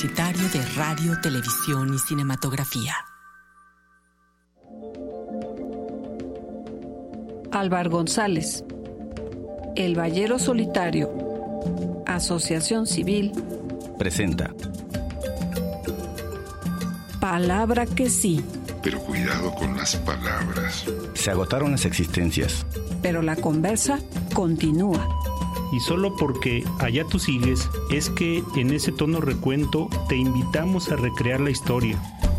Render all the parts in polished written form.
Universitario de Radio, Televisión y Cinematografía. Álvar González, El Ballero Solitario, Asociación Civil, presenta Palabra que sí. Pero cuidado con las palabras. Se agotaron las existencias. Pero la conversa continúa. Y solo porque allá tú sigues, es que en ese tono recuento te invitamos a recrear la historia.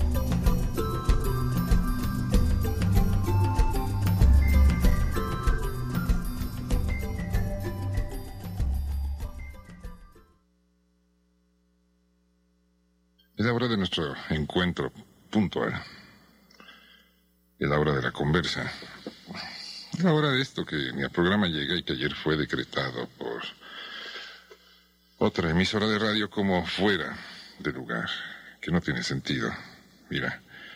Es la hora de nuestro encuentro puntual. Es la hora de la conversa. Es la hora de esto que ni al programa llega y que ayer fue decretado por otra emisora de radio como fuera de lugar, que no tiene sentido. Mira.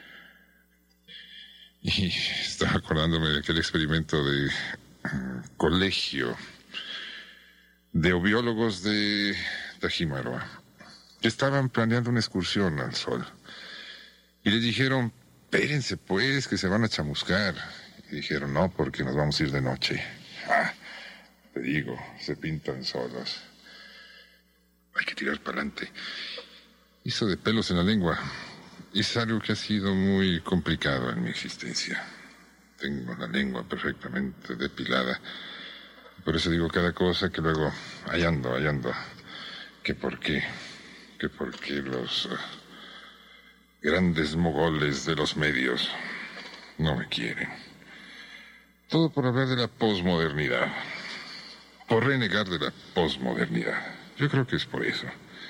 Y estaba acordándome de aquel experimento de colegio de biólogos de Tajímaroa, que estaban planeando una excursión al sol. Y les dijeron, espérense pues, que se van a chamuscar. Y dijeron, no, porque nos vamos a ir de noche. Te digo, se pintan solos. Hay que tirar para adelante. Eso de pelos en la lengua es algo que ha sido muy complicado en mi existencia. Tengo la lengua perfectamente depilada. Por eso digo cada cosa que luego, ahí ando. Que por qué los grandes mogoles de los medios no me quieren. Todo por hablar de la posmodernidad. Por renegar de la posmodernidad. Yo creo que es por eso.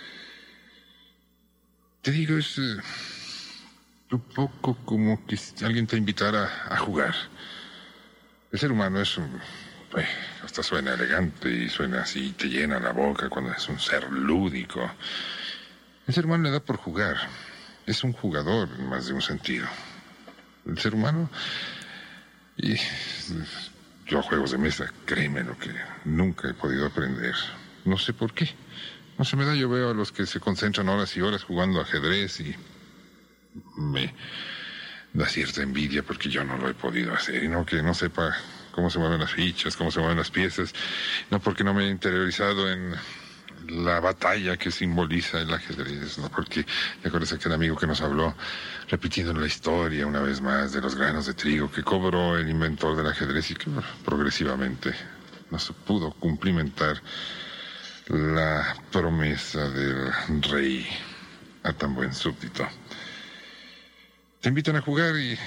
Te digo, es un poco como que alguien te invitara a jugar. El ser humano es hasta suena elegante y suena así, te llena la boca cuando es un ser lúdico. El ser humano le da por jugar. Es un jugador en más de un sentido. El ser humano... Y yo a juegos de mesa, créeme lo que nunca he podido aprender. No sé por qué. No se me da, yo veo a los que se concentran horas y horas jugando ajedrez y me da cierta envidia porque yo no lo he podido hacer. Y no que no sepa cómo se mueven las fichas, cómo se mueven las piezas. No porque no me he interiorizado en la batalla que simboliza el ajedrez, no porque, ¿te acuerdas aquel amigo que nos habló repitiendo la historia una vez más de los granos de trigo que cobró el inventor del ajedrez y que progresivamente no se pudo cumplimentar la promesa del rey a tan buen súbdito? Te invitan a jugar y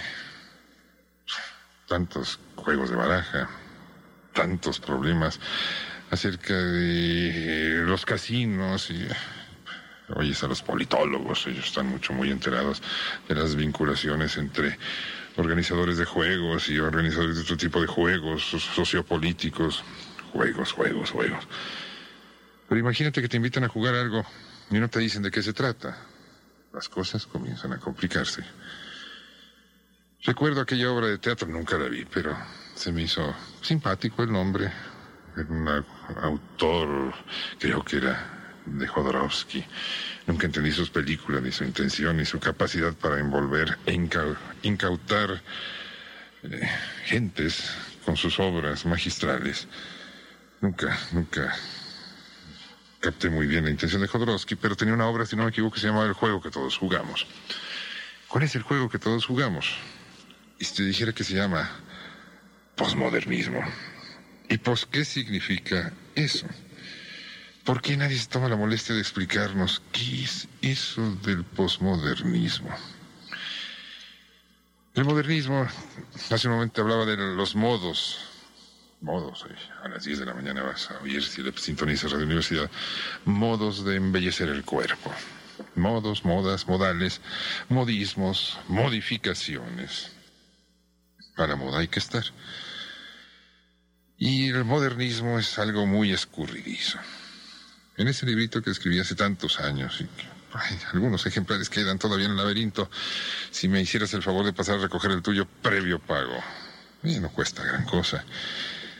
tantos juegos de baraja, tantos problemas acerca de los casinos y oyes a los politólogos, ellos están muy enterados de las vinculaciones entre organizadores de juegos y organizadores de otro tipo de juegos, sociopolíticos, juegos. Pero imagínate que te invitan a jugar algo y no te dicen de qué se trata. Las cosas comienzan a complicarse. Recuerdo aquella obra de teatro, nunca la vi, pero se me hizo simpático el nombre. Era un autor, creo que era de Jodorowsky. Nunca entendí sus películas, ni su intención, ni su capacidad para envolver e incautar gentes con sus obras magistrales. Nunca capté muy bien la intención de Jodorowsky, pero tenía una obra, si no me equivoco, que se llamaba El juego que todos jugamos. ¿Cuál es el juego que todos jugamos? Y si te dijera que se llama posmodernismo. ¿Y pues qué significa eso? ¿Por qué nadie se toma la molestia de explicarnos qué es eso del posmodernismo? El modernismo, hace un momento hablaba de los modos, a las 10 de la mañana vas a oír, si le sintonizas Radio Universidad, modos de embellecer el cuerpo. Modos, modas, modales, modismos, modificaciones. A la moda hay que estar. Y el modernismo es algo muy escurridizo. En ese librito que escribí hace tantos años, y algunos ejemplares quedan todavía en el laberinto, si me hicieras el favor de pasar a recoger el tuyo previo pago. No cuesta gran cosa.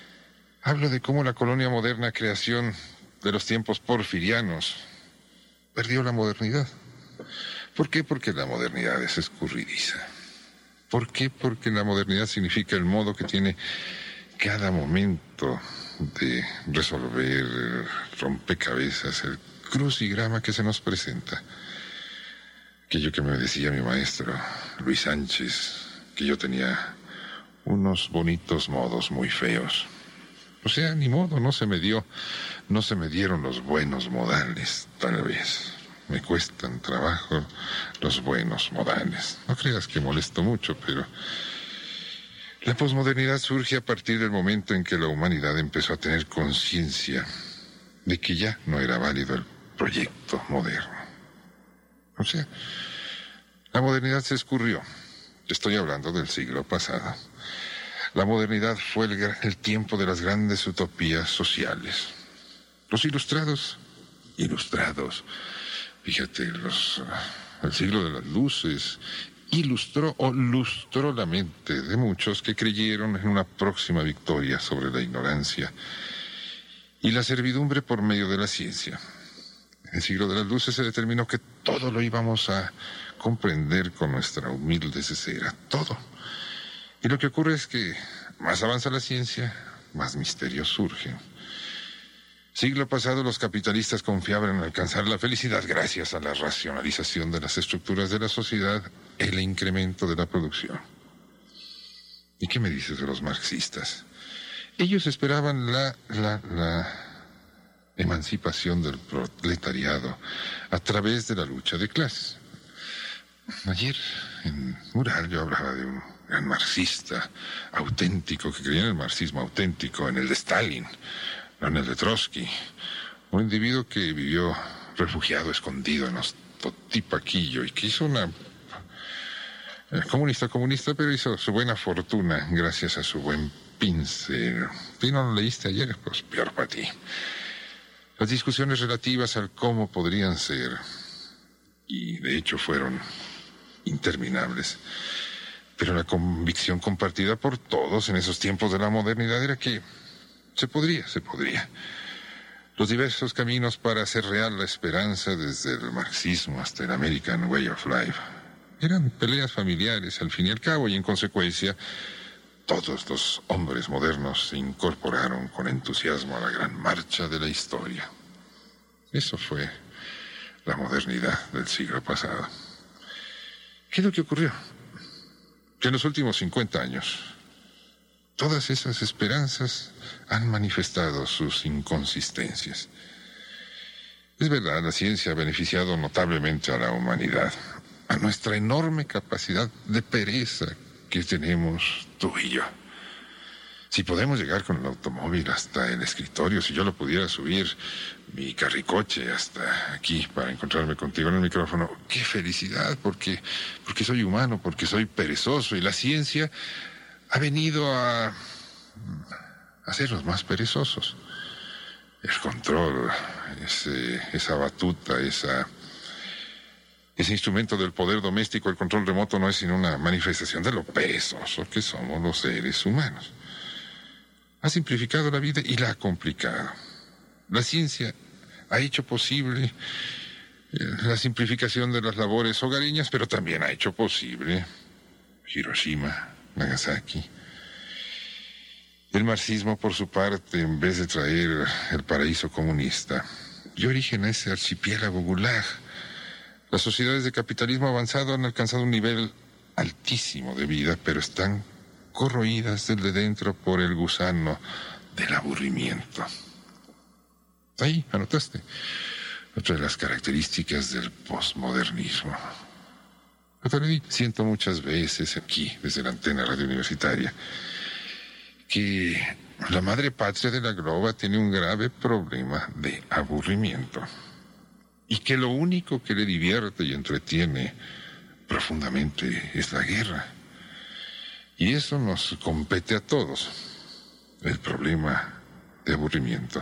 Hablo de cómo la colonia moderna, creación de los tiempos porfirianos, perdió la modernidad. ¿Por qué? Porque la modernidad es escurridiza. ¿Por qué? Porque la modernidad significa el modo que tiene cada momento de resolver el rompecabezas, el crucigrama que se nos presenta. Aquello que me decía mi maestro, Luis Sánchez, que yo tenía unos bonitos modos muy feos. O sea, ni modo, no se me dieron los buenos modales, tal vez. Me cuestan trabajo los buenos modales. No creas que molesto mucho, pero la posmodernidad surge a partir del momento en que la humanidad empezó a tener conciencia de que ya no era válido el proyecto moderno. O sea, la modernidad se escurrió. Estoy hablando del siglo pasado. La modernidad fue el tiempo de las grandes utopías sociales. Los ilustrados, fíjate, el siglo de las luces ilustró o lustró la mente de muchos que creyeron en una próxima victoria sobre la ignorancia y la servidumbre por medio de la ciencia. En el siglo de las luces se determinó que todo lo íbamos a comprender con nuestra humilde cesera, todo. Y lo que ocurre es que más avanza la ciencia, más misterios surgen. Siglo pasado los capitalistas confiaban en alcanzar la felicidad gracias a la racionalización de las estructuras de la sociedad, el incremento de la producción. ¿Y qué me dices de los marxistas? Ellos esperaban la emancipación del proletariado a través de la lucha de clases. Ayer en Mural yo hablaba de un gran marxista auténtico que creía en el marxismo auténtico, en el de Stalin, no en el de Trotsky. Un individuo que vivió refugiado, escondido en Ostotipaquillo y que hizo una comunista, pero hizo su buena fortuna gracias a su buen pincel. ¿Tú no lo leíste ayer? Pues peor para ti. Las discusiones relativas al cómo podrían ser, y de hecho fueron interminables, pero la convicción compartida por todos en esos tiempos de la modernidad era que se podría. Los diversos caminos para hacer real la esperanza, desde el marxismo hasta el American Way of Life, eran peleas familiares al fin y al cabo, y en consecuencia todos los hombres modernos se incorporaron con entusiasmo a la gran marcha de la historia. Eso fue la modernidad del siglo pasado. ¿Qué es lo que ocurrió? Que en los últimos 50 años, todas esas esperanzas han manifestado sus inconsistencias. Es verdad, la ciencia ha beneficiado notablemente a la humanidad, a nuestra enorme capacidad de pereza que tenemos tú y yo. Si podemos llegar con el automóvil hasta el escritorio, si yo lo pudiera subir mi carricoche hasta aquí para encontrarme contigo en el micrófono, qué felicidad, porque soy humano, porque soy perezoso, y la ciencia ha venido a hacernos más perezosos. El control, esa batuta, ese instrumento del poder doméstico, el control remoto, no es sino una manifestación de lo perezoso que somos los seres humanos. Ha simplificado la vida y la ha complicado. La ciencia ha hecho posible la simplificación de las labores hogareñas, pero también ha hecho posible Hiroshima, Nagasaki. El marxismo, por su parte, en vez de traer el paraíso comunista, dio origen a ese archipiélago gulag. Las sociedades de capitalismo avanzado han alcanzado un nivel altísimo de vida, pero están corroídas desde dentro por el gusano del aburrimiento. Ahí, anotaste. Otra de las características del posmodernismo. Siento muchas veces aquí, desde la antena radio universitaria, que la madre patria de la globa tiene un grave problema de aburrimiento. Y que lo único que le divierte y entretiene profundamente es la guerra. Y eso nos compete a todos, el problema de aburrimiento.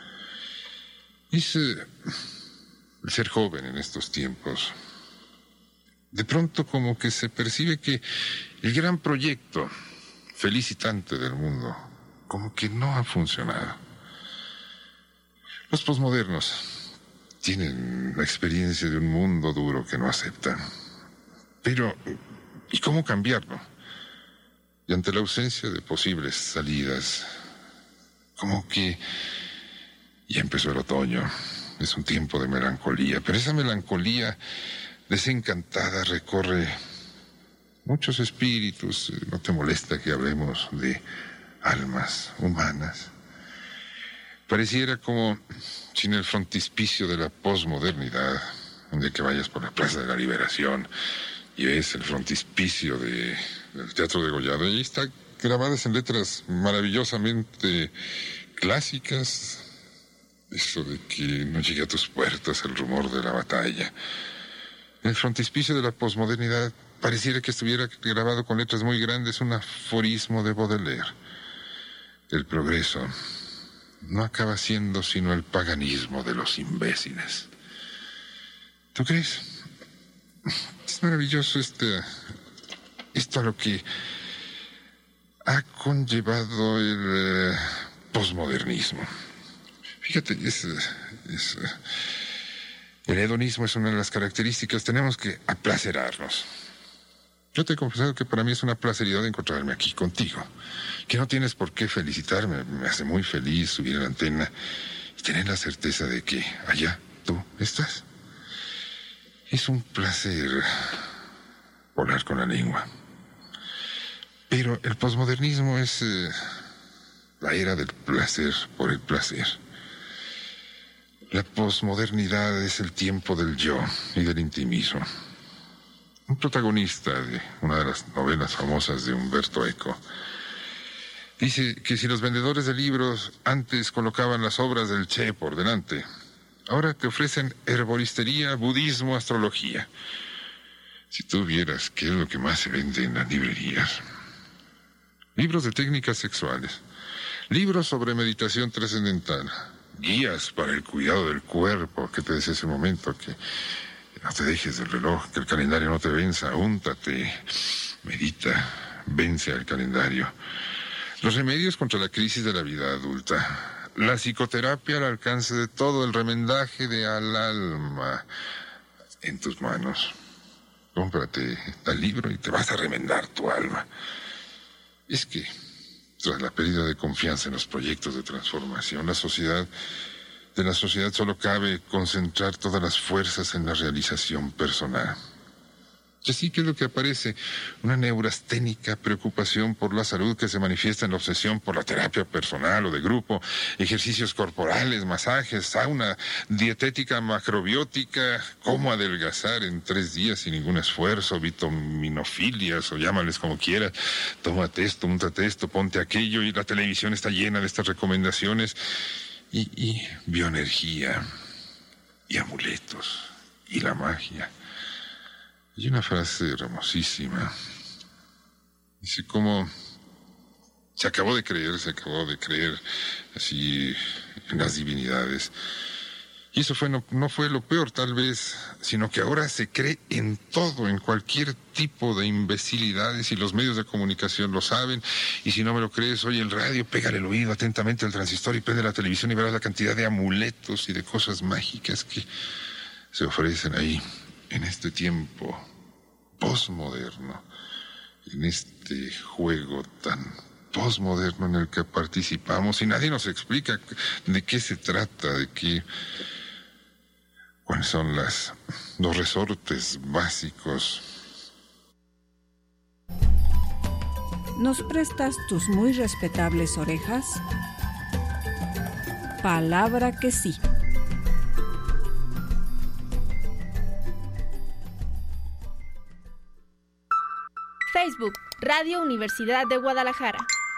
Es el ser joven en estos tiempos. De pronto como que se percibe que el gran proyecto felicitante del mundo como que no ha funcionado. Los posmodernos tienen la experiencia de un mundo duro que no aceptan. Pero, ¿y cómo cambiarlo? Y ante la ausencia de posibles salidas, como que ya empezó el otoño. Es un tiempo de melancolía, pero esa melancolía desencantada recorre muchos espíritus. ¿No te molesta que hablemos de almas humanas? Pareciera como si en el frontispicio de la posmodernidad, donde que vayas por la Plaza de la Liberación y ves el frontispicio del Teatro Degollado, y ahí está grabadas en letras maravillosamente clásicas, eso de que no llegue a tus puertas el rumor de la batalla. En el frontispicio de la posmodernidad pareciera que estuviera grabado con letras muy grandes un aforismo de Baudelaire. El progreso no acaba siendo sino el paganismo de los imbéciles. ¿Tú crees? Es maravilloso esto a lo que ha conllevado el posmodernismo. Fíjate, el hedonismo es una de las características. Tenemos que aplacerarnos. Yo te he confesado que para mí es una placeridad encontrarme aquí contigo. Que no tienes por qué felicitarme. Me hace muy feliz subir a la antena y tener la certeza de que allá tú estás. Es un placer volar con la lengua. Pero el posmodernismo es la era del placer por el placer. La posmodernidad es el tiempo del yo y del intimismo. Un protagonista de una de las novelas famosas de Umberto Eco dice que si los vendedores de libros antes colocaban las obras del Che por delante, ahora te ofrecen herboristería, budismo, astrología. Si tú vieras qué es lo que más se vende en las librerías. Libros de técnicas sexuales, libros sobre meditación trascendental, guías para el cuidado del cuerpo, que te decía ese momento, que no te dejes del reloj, que el calendario no te venza, úntate, medita, vence al calendario. Los remedios contra la crisis de la vida adulta, la psicoterapia al alcance de todo, el remendaje de al alma en tus manos. Cómprate tal libro y te vas a remendar tu alma. Es que, tras la pérdida de confianza en los proyectos de transformación, de la sociedad solo cabe concentrar todas las fuerzas en la realización personal. Y así que es lo que aparece, una neurasténica preocupación por la salud que se manifiesta en la obsesión por la terapia personal o de grupo, ejercicios corporales, masajes, sauna, dietética macrobiótica, cómo adelgazar en 3 días sin ningún esfuerzo, vitaminofilias o llámales como quieras, tómate esto, úntate esto, ponte aquello, y la televisión está llena de estas recomendaciones, y bioenergía, y amuletos, y la magia. Hay una frase hermosísima. Dice cómo se acabó de creer así en las divinidades. Y eso no fue lo peor tal vez, sino que ahora se cree en todo, en cualquier tipo de imbecilidades, y los medios de comunicación lo saben. Y si no me lo crees, oye el radio, pégale el oído atentamente al transistor y prende la televisión y verás la cantidad de amuletos y de cosas mágicas que se ofrecen ahí. En este tiempo posmoderno, en este juego tan posmoderno en el que participamos y nadie nos explica de qué se trata, cuáles son los resortes básicos. ¿Nos prestas tus muy respetables orejas? Palabra que sí. Facebook, Radio Universidad de Guadalajara.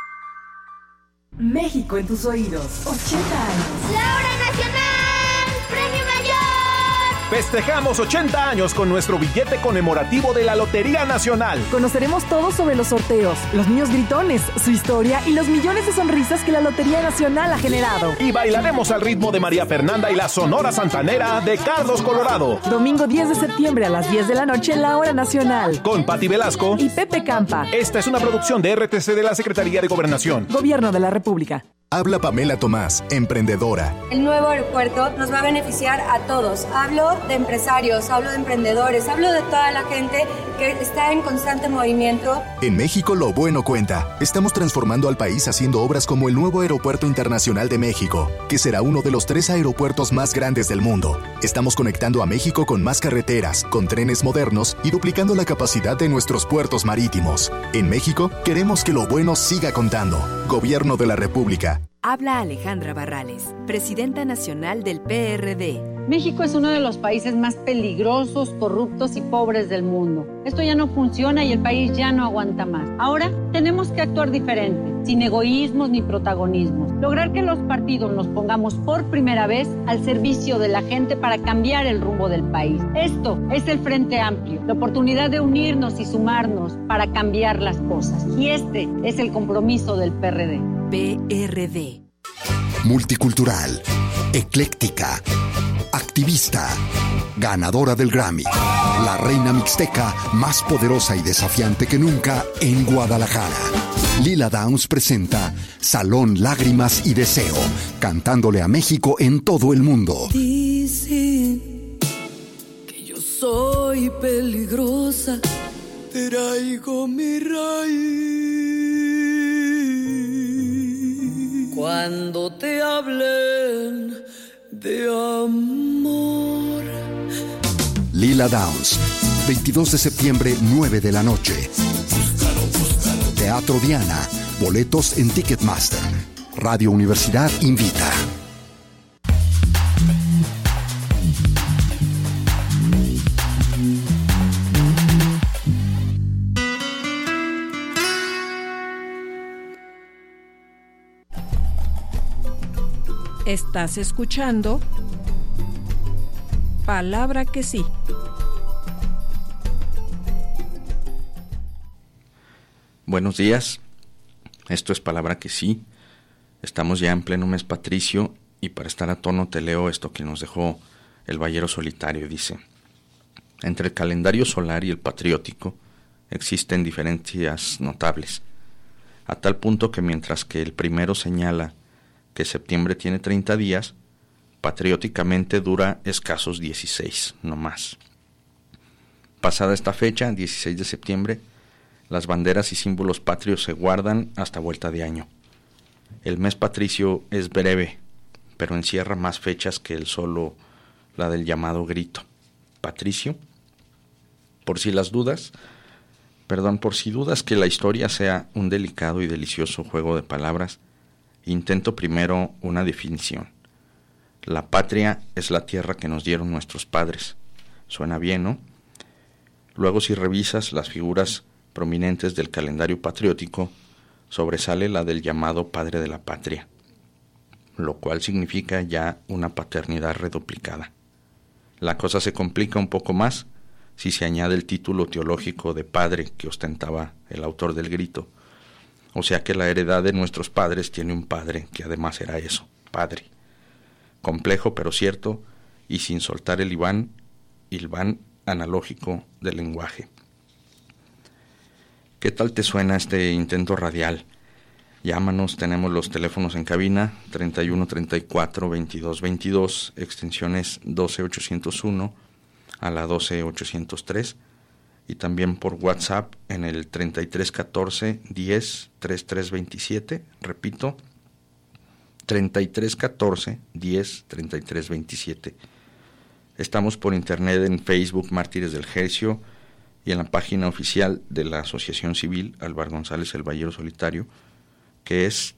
México en tus oídos, 80 años. ¡La hora nacional! ¡Premio Mayor! Festejamos 80 años con nuestro billete conmemorativo de la Lotería Nacional. Conoceremos todo sobre los sorteos, los niños gritones, su historia y los millones de sonrisas que la Lotería Nacional ha generado. Y bailaremos al ritmo de María Fernanda y la Sonora Santanera de Carlos Colorado. Domingo 10 de septiembre a las 10 de la noche en la Hora Nacional. Con Pati Velasco y Pepe Campa. Esta es una producción de RTC de la Secretaría de Gobernación. Gobierno de la República. Habla Pamela Tomás, emprendedora. El nuevo aeropuerto nos va a beneficiar a todos. Hablo de empresarios, hablo de emprendedores, hablo de toda la gente que está en constante movimiento. En México lo bueno cuenta. Estamos transformando al país haciendo obras como el nuevo Aeropuerto Internacional de México, que será uno de los 3 aeropuertos más grandes del mundo. Estamos conectando a México con más carreteras, con trenes modernos y duplicando la capacidad de nuestros puertos marítimos. En México, queremos que lo bueno siga contando. Gobierno de la República. Habla Alejandra Barrales, presidenta nacional del PRD. México es uno de los países más peligrosos, corruptos y pobres del mundo. Esto ya no funciona y el país ya no aguanta más. Ahora tenemos que actuar diferente, sin egoísmos ni protagonismos. Lograr que los partidos nos pongamos por primera vez al servicio de la gente para cambiar el rumbo del país. Esto es el Frente Amplio, la oportunidad de unirnos y sumarnos para cambiar las cosas. Y este es el compromiso del PRD. PRD. Multicultural, ecléctica, activista, ganadora del Grammy, la reina mixteca más poderosa y desafiante que nunca en Guadalajara. Lila Downs presenta Salón Lágrimas y Deseo, cantándole a México en todo el mundo. Dicen que yo soy peligrosa, traigo mi raíz. Cuando te hablen de amor. Lila Downs, 22 de septiembre, 9 de la noche. Teatro Diana, boletos en Ticketmaster. Radio Universidad invita. Estás escuchando Palabra que sí. Buenos días, esto es Palabra que sí. Estamos ya en pleno mes patricio y para estar a tono te leo esto que nos dejó el Ballero Solitario. Dice: entre el calendario solar y el patriótico existen diferencias notables, a tal punto que mientras que el primero señala que septiembre tiene 30 días, patrióticamente dura escasos 16, no más. Pasada esta fecha, 16 de septiembre, las banderas y símbolos patrios se guardan hasta vuelta de año. El mes patricio es breve, pero encierra más fechas que el solo la del llamado grito. Patricio, por si dudas que la historia sea un delicado y delicioso juego de palabras, intento primero una definición. La patria es la tierra que nos dieron nuestros padres. Suena bien, ¿no? Luego, si revisas las figuras prominentes del calendario patriótico, sobresale la del llamado padre de la patria, lo cual significa ya una paternidad reduplicada. La cosa se complica un poco más si se añade el título teológico de padre que ostentaba el autor del grito. O sea que la heredad de nuestros padres tiene un padre que además era eso, padre. Complejo pero cierto, y sin soltar el hilván analógico del lenguaje. ¿Qué tal te suena este intento radial? Llámanos, tenemos los teléfonos en cabina, 31 34 22 22, extensiones 12801 a la 12803, y también por WhatsApp en el 33 14 10 33 27, repito, 33 14 10 33 27. Estamos por internet en Facebook Mártires del Hercio y en la página oficial de la Asociación Civil Álvaro González el Ballero Solitario, que es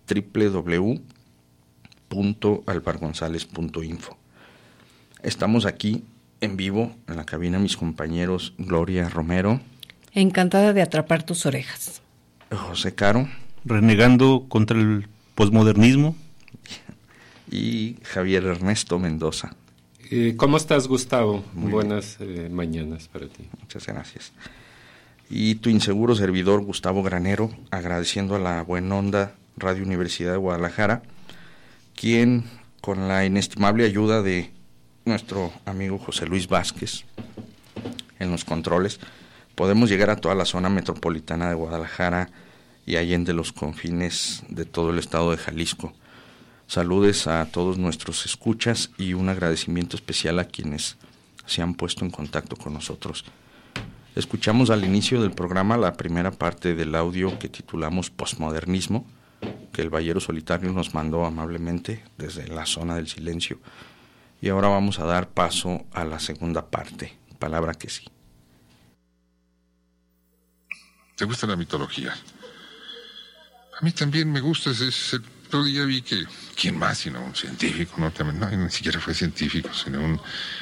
www.alvargonzalez.info. Estamos aquí en vivo en la cabina mis compañeros Gloria Romero. Encantada de atrapar tus orejas. José Caro. Renegando contra el posmodernismo. Y Javier Ernesto Mendoza. ¿Cómo estás, Gustavo? Buenas mañanas para ti. Muchas gracias. Y tu inseguro servidor, Gustavo Granero, agradeciendo a la Buena Onda Radio Universidad de Guadalajara, quien, con la inestimable ayuda de nuestro amigo José Luis Vázquez en los controles, podemos llegar a toda la zona metropolitana de Guadalajara y allende los confines de todo el estado de Jalisco. Saludes a todos nuestros escuchas y un agradecimiento especial a quienes se han puesto en contacto con nosotros. Escuchamos al inicio del programa la primera parte del audio que titulamos Postmodernismo, que el Ballero Solitario nos mandó amablemente desde la zona del silencio. Y ahora vamos a dar paso a la segunda parte, Palabra que sí. ¿Te gusta la mitología? A mí también me gusta. El otro día vi que, ¿quién más sino un científico? No, ni siquiera fue científico, sino un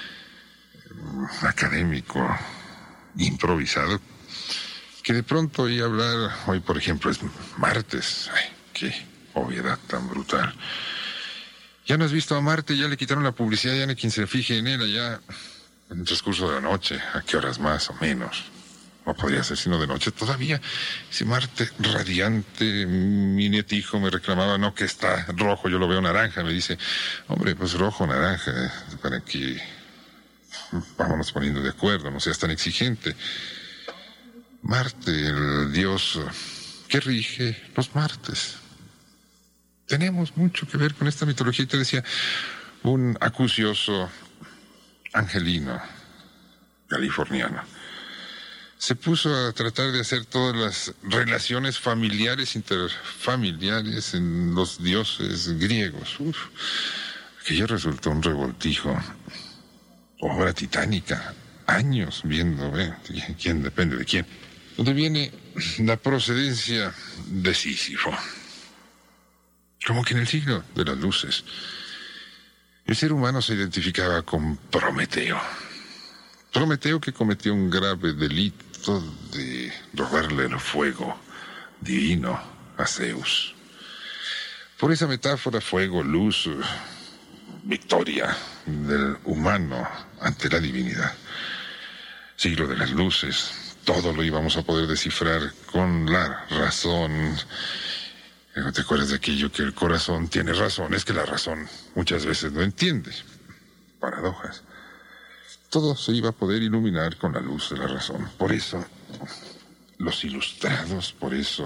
académico improvisado, que de pronto oí hablar, hoy por ejemplo es martes, ay, qué obviedad tan brutal. Ya no has visto a Marte, ya le quitaron la publicidad, ya no hay quien se fije en él allá en el transcurso de la noche, a qué horas más o menos. No podría ser sino de noche todavía. Ese Marte radiante, mi nietijo me reclamaba, no, que está rojo, yo lo veo naranja. Me dice, hombre, pues rojo, naranja, para que vámonos poniendo de acuerdo, no seas tan exigente. Marte, el dios que rige los martes. Tenemos mucho que ver con esta mitología. Te decía, un acucioso angelino californiano se puso a tratar de hacer todas las relaciones familiares, interfamiliares en los dioses griegos. Aquello resultó un revoltijo, obra titánica, años viendo, quién depende de quién. Donde viene la procedencia de Sísifo. Como que en el siglo de las luces, el ser humano se identificaba con Prometeo. Prometeo, que cometió un grave delito de robarle el fuego divino a Zeus. Por esa metáfora, fuego, luz, victoria del humano ante la divinidad. Siglo de las luces, todo lo íbamos a poder descifrar con la razón. ¿No te acuerdas de aquello que el corazón tiene razón? Es que la razón muchas veces no entiende. Paradojas. Todo se iba a poder iluminar con la luz de la razón. Por eso, los ilustrados,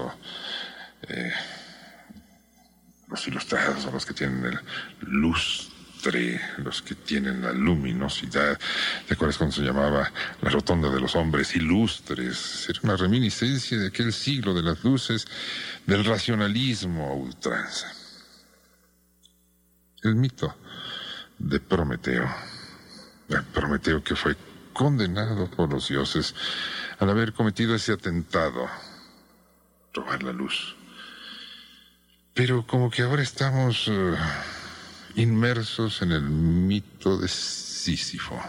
los ilustrados son los que tienen el lustre, los que tienen la luminosidad. ¿Te acuerdas cuando se llamaba la rotonda de los hombres ilustres? Era una reminiscencia de aquel siglo de las luces, del racionalismo a ultranza. El mito de Prometeo. Prometeo, que fue condenado por los dioses al haber cometido ese atentado, robar la luz. Pero como que ahora estamos inmersos en el mito de Sísifo.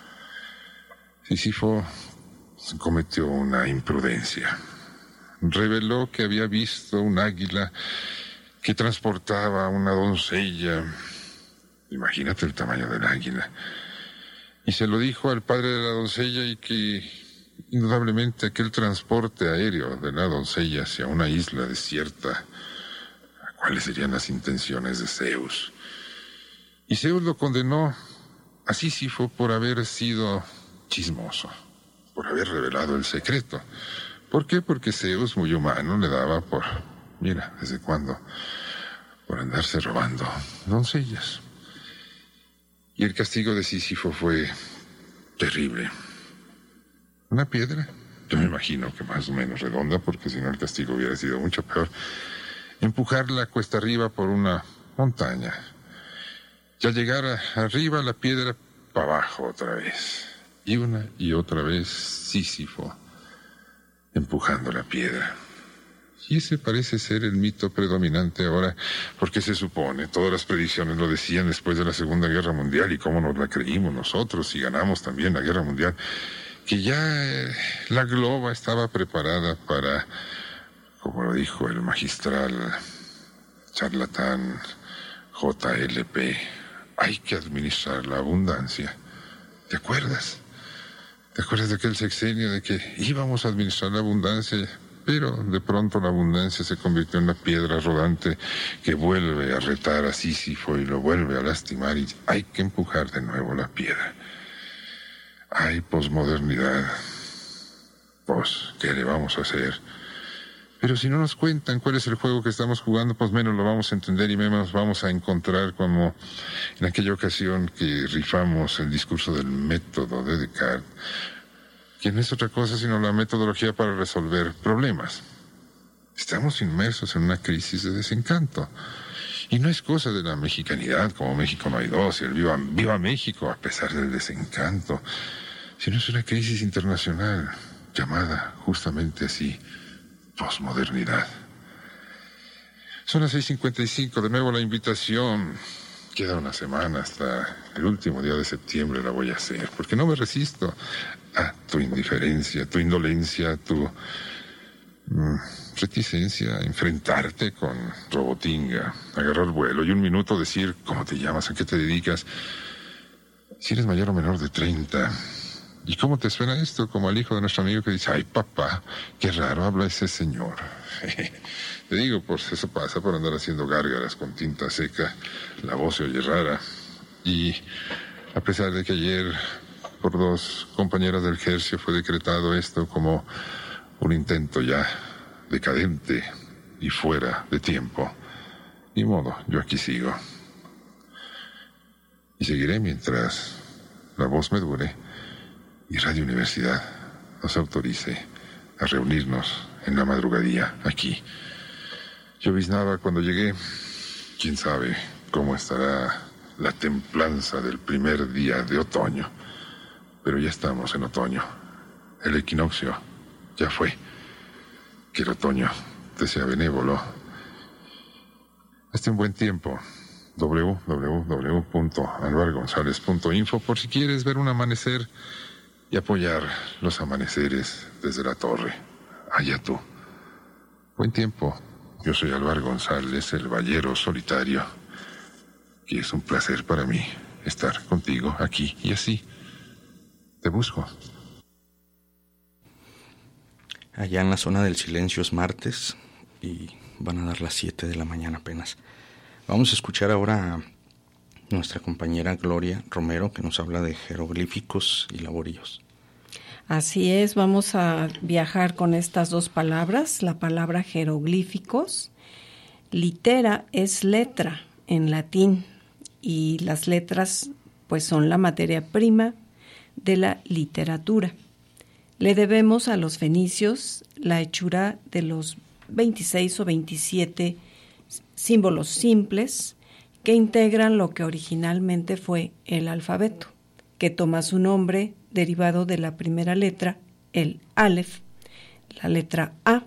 Sísifo cometió una imprudencia. Reveló que había visto un águila que transportaba a una doncella. Imagínate el tamaño del águila. Y se lo dijo al padre de la doncella, y que indudablemente aquel transporte aéreo de la doncella hacia una isla desierta, ¿cuáles serían las intenciones de Zeus? Y Zeus lo condenó a Sísifo por haber sido chismoso, por haber revelado el secreto. ¿Por qué? Porque Zeus, muy humano, le daba por, mira, ¿desde cuándo? Por andarse robando doncellas. Y el castigo de Sísifo fue terrible. Una piedra, yo me imagino que más o menos redonda, porque si no el castigo hubiera sido mucho peor. Empujarla cuesta arriba por una montaña. Y al llegar arriba, la piedra para abajo otra vez. Y una y otra vez Sísifo empujando la piedra. Y ese parece ser el mito predominante ahora, porque se supone, todas las predicciones lo decían después de la Segunda Guerra Mundial, y cómo nos la creímos nosotros, y ganamos también la Guerra Mundial, que ya la globa estaba preparada para, como lo dijo el magistral charlatán JLP, hay que administrar la abundancia. ¿Te acuerdas? ¿Te acuerdas de aquel sexenio de que íbamos a administrar la abundancia? Pero de pronto la abundancia se convirtió en una piedra rodante que vuelve a retar a Sísifo y lo vuelve a lastimar, y hay que empujar de nuevo la piedra. Hay posmodernidad. ¿Qué le vamos a hacer? Pero si no nos cuentan cuál es el juego que estamos jugando, pues menos lo vamos a entender y menos vamos a encontrar, como en aquella ocasión que rifamos el discurso del método de Descartes, que no es otra cosa sino la metodología para resolver problemas. Estamos inmersos en una crisis de desencanto. Y no es cosa de la mexicanidad, como México no hay dos, y el viva México a pesar del desencanto, sino es una crisis internacional llamada justamente así, posmodernidad. Son las 6:55, de nuevo la invitación. Queda una semana hasta el último día de septiembre, la voy a hacer, porque no me resisto a tu indiferencia, tu indolencia, tu reticencia a enfrentarte con Robotinga, agarrar vuelo y un minuto decir cómo te llamas, a qué te dedicas, si eres mayor o menor de 30. ¿Y cómo te suena esto? Como al hijo de nuestro amigo que dice, ay papá, qué raro habla ese señor. Te digo, pues eso pasa por andar haciendo gárgaras con tinta seca, la voz se oye rara. Y a pesar de que ayer por 2 compañeras del Hercio fue decretado esto como un intento ya decadente y fuera de tiempo, ni modo, yo aquí sigo. Y seguiré mientras la voz me dure y Radio Universidad nos autorice a reunirnos en la madrugadía aquí. Lloviznaba cuando llegué. Quién sabe cómo estará la templanza del primer día de otoño, pero ya estamos en otoño. El equinoccio ya fue. Que el otoño te sea benévolo. Hasta un buen tiempo. www.alvargonzalez.info por si quieres ver un amanecer y apoyar los amaneceres desde la torre. Allá tú. Buen tiempo. Yo soy Álvaro González, el ballero solitario. Y es un placer para mí estar contigo aquí y así. Te busco. Allá en la zona del silencio es martes y van a dar las 7 de la mañana apenas. Vamos a escuchar ahora a nuestra compañera Gloria Romero, que nos habla de jeroglíficos y laboríos. Así es, vamos a viajar con estas 2 palabras. La palabra jeroglíficos, litera es letra en latín, y las letras pues son la materia prima de la literatura. Le debemos a los fenicios la hechura de los 26 o 27 símbolos simples que integran lo que originalmente fue el alfabeto, que toma su nombre derivado de la primera letra, el Aleph, la letra A.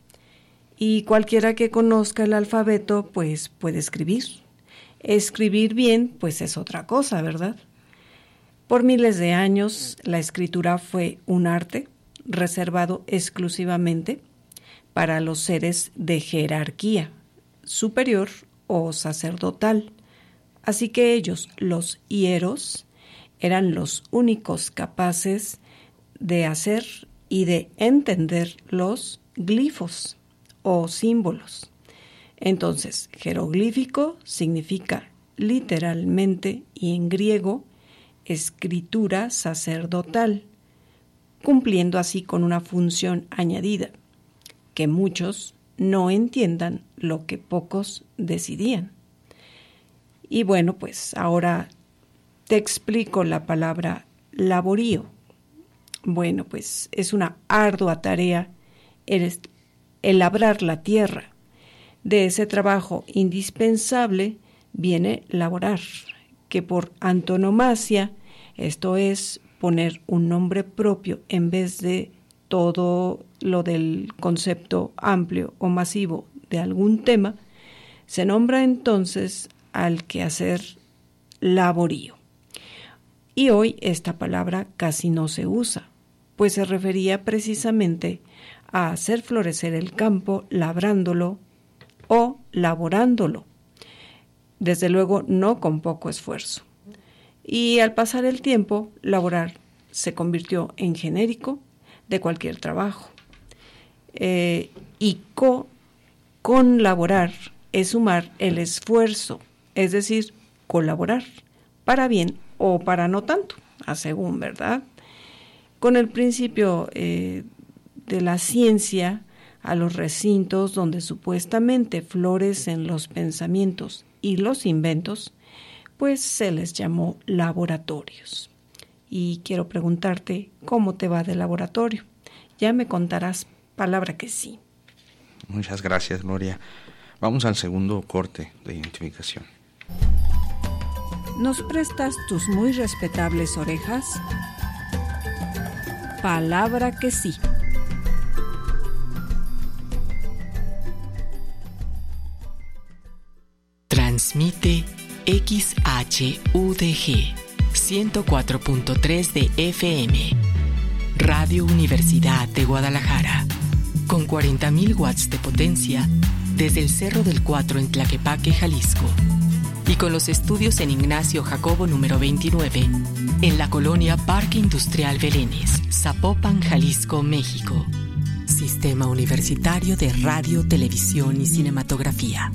Y cualquiera que conozca el alfabeto, pues puede escribir. Escribir bien, pues es otra cosa, ¿verdad? Por miles de años, la escritura fue un arte reservado exclusivamente para los seres de jerarquía superior o sacerdotal. Así que ellos, los hieros, eran los únicos capaces de hacer y de entender los glifos o símbolos. Entonces, jeroglífico significa literalmente y en griego escritura sacerdotal, cumpliendo así con una función añadida, que muchos no entiendan lo que pocos decidían. Y bueno, pues ahora te explico la palabra laborío. Bueno, pues es una ardua tarea el labrar la tierra. De ese trabajo indispensable viene laborar, que por antonomasia, esto es poner un nombre propio en vez de todo lo del concepto amplio o masivo de algún tema, se nombra entonces al quehacer laborío. Y hoy esta palabra casi no se usa, pues se refería precisamente a hacer florecer el campo labrándolo o laborándolo, desde luego no con poco esfuerzo. Y al pasar el tiempo, laborar se convirtió en genérico de cualquier trabajo. Y con laborar es sumar el esfuerzo, es decir, colaborar, para bien o para no tanto, a según, ¿verdad? Con el principio de la ciencia A los recintos donde supuestamente florecen los pensamientos y los inventos, pues se les llamó laboratorios. Y quiero preguntarte, ¿cómo te va de laboratorio? Ya me contarás, palabra que sí. Muchas gracias, Gloria. Vamos al segundo corte de identificación. ¿Nos prestas tus muy respetables orejas? Palabra que sí. Transmite XHUDG 104.3 de FM. Radio Universidad de Guadalajara. Con 40.000 watts de potencia desde el Cerro del Cuatro en Tlaquepaque, Jalisco. Y con los estudios en Ignacio Jacobo número 29, en la colonia Parque Industrial Belénes, Zapopan, Jalisco, México. Sistema Universitario de Radio, Televisión y Cinematografía.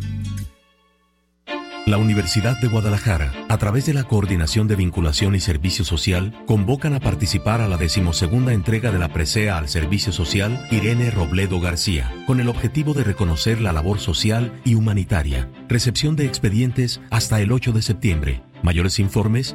La Universidad de Guadalajara, a través de la Coordinación de Vinculación y Servicio Social, convocan a participar a la 12ª entrega de la presea al Servicio Social Irene Robledo García, con el objetivo de reconocer la labor social y humanitaria. Recepción de expedientes hasta el 8 de septiembre. Mayores informes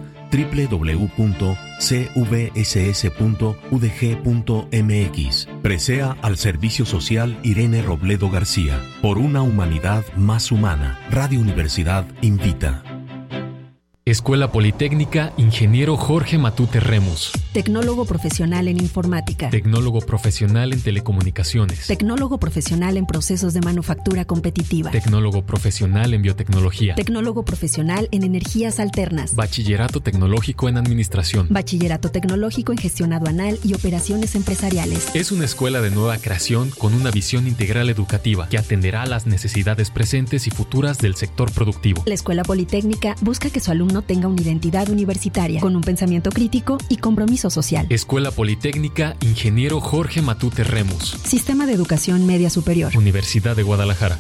www.cvss.udg.mx. Presea al Servicio Social Irene Robledo García. Por una humanidad más humana. Radio Universidad invita. Escuela Politécnica Ingeniero Jorge Matute Remus. Tecnólogo profesional en informática. Tecnólogo profesional en telecomunicaciones. Tecnólogo profesional en procesos de manufactura competitiva. Tecnólogo profesional en biotecnología. Tecnólogo profesional en energías alternas. Bachillerato tecnológico en administración. Bachillerato tecnológico en gestión aduanal y operaciones empresariales. Es una escuela de nueva creación con una visión integral educativa que atenderá a las necesidades presentes y futuras del sector productivo. La Escuela Politécnica busca que su alumno tenga una identidad universitaria, con un pensamiento crítico y compromiso social. Escuela Politécnica Ingeniero Jorge Matute Remus. Sistema de Educación Media Superior. Universidad de Guadalajara.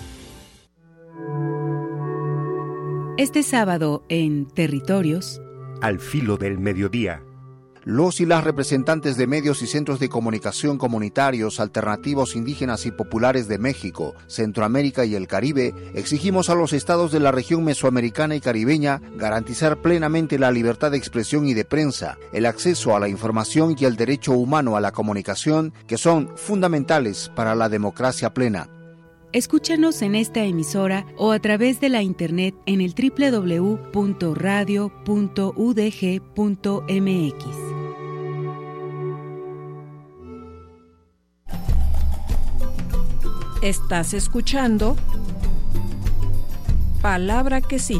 Este sábado en Territorios. Al filo del mediodía. Los y las representantes de medios y centros de comunicación comunitarios, alternativos, indígenas y populares de México, Centroamérica y el Caribe, exigimos a los estados de la región mesoamericana y caribeña garantizar plenamente la libertad de expresión y de prensa, el acceso a la información y el derecho humano a la comunicación, que son fundamentales para la democracia plena. Escúchanos en esta emisora o a través de la internet en el www.radio.udg.mx. Estás escuchando Palabra que sí.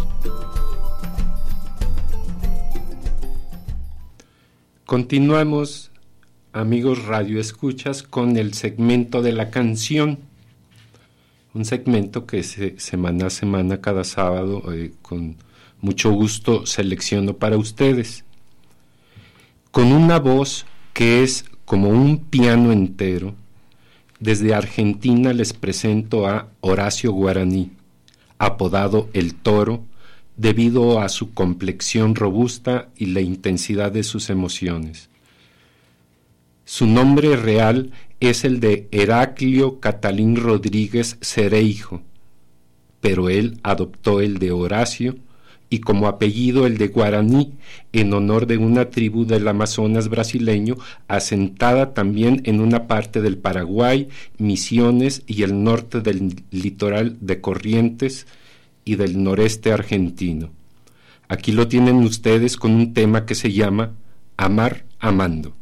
Continuamos, amigos radioescuchas, con el segmento de la canción. Un segmento que semana a semana, cada sábado, con mucho gusto selecciono para ustedes. Con una voz que es como un piano entero, desde Argentina les presento a Horacio Guaraní, apodado El Toro, debido a su complexión robusta y la intensidad de sus emociones. Su nombre real es el de Heraclio Catalín Rodríguez Cereijo, pero él adoptó el de Horacio y como apellido el de Guaraní, en honor de una tribu del Amazonas brasileño asentada también en una parte del Paraguay, Misiones y el norte del litoral de Corrientes y del noreste argentino. Aquí lo tienen ustedes con un tema que se llama Amar Amando.